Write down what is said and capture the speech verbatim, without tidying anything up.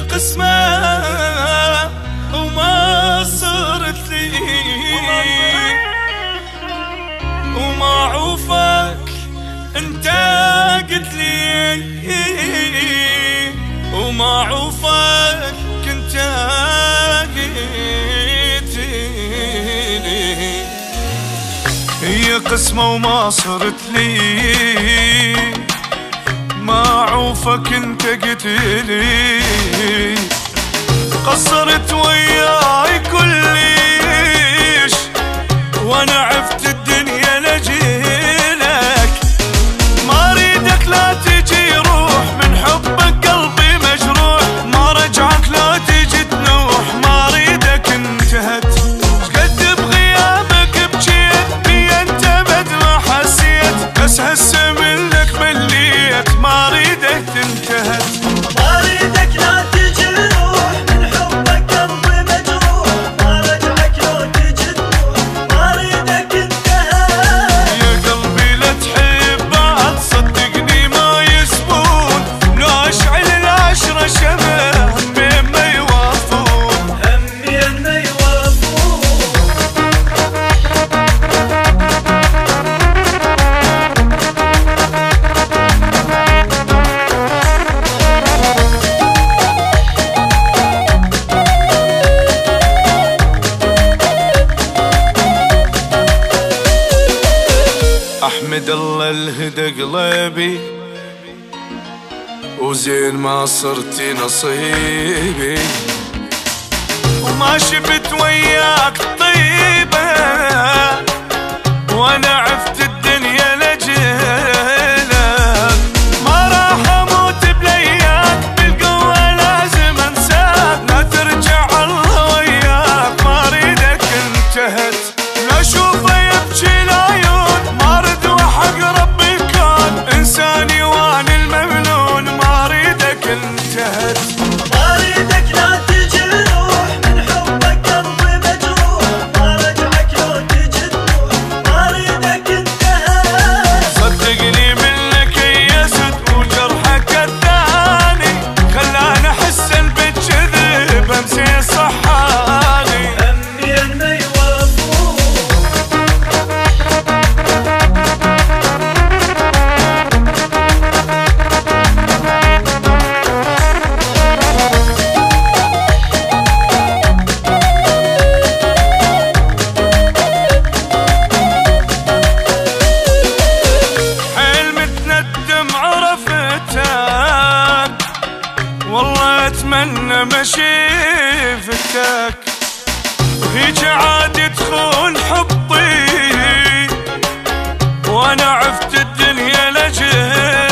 قسمة وما صرت لي وما عوفك انت قلت لي وما عوفك كنت قلت لي هي قسمة وما صرت لي ما عوفك انت قلت لي قصرت وياي كلش وانا عفت الدنيا لجيلك ما اريدك لا تجي روح من حبك قلبي مجروح ما رجعك لا تجي تنوح ما اريدك انتهت شقد بغيابك بجيت بي انت بد ما حسيت بس هسه منك مليت ما اريدك تنتهت ما اريدك لا تجي روح من حبك قلبي مجروح ما رجعك لو تجي تروح ما اريدك انتهت يا قلبي لا تحب بعد صدقني ما يسبون لو اشعل العشرة شمع همين ما يوافون همين ما يوافون احمد الله الهدى قلبي وزين ما صرتي نصيبي وما شفت وياك طيبة وانا عفت الدنيا لجيلك ما راح اموت بلياك بالقوة لازم انساك لا ترجع الله وياك ما اريدك انتهت لا اشوفه يبكي العيون ما ارد وحق ربي كان انساني وانا الممنون ما اريدك انتهت ما اريدك لا تجي روح من حبك قلبي مجروح ما رجعك لو تجي تروح ما اريدك انتهت صدقني منك يسد وجرحك الثاني خلاني احس بالكذب امسي صحاني همين ما يوافون حيل متندم عرفتك والله اتمنى ما شفتك وهيج عاد تخون حبي وانا عفت الدنيا لجيلك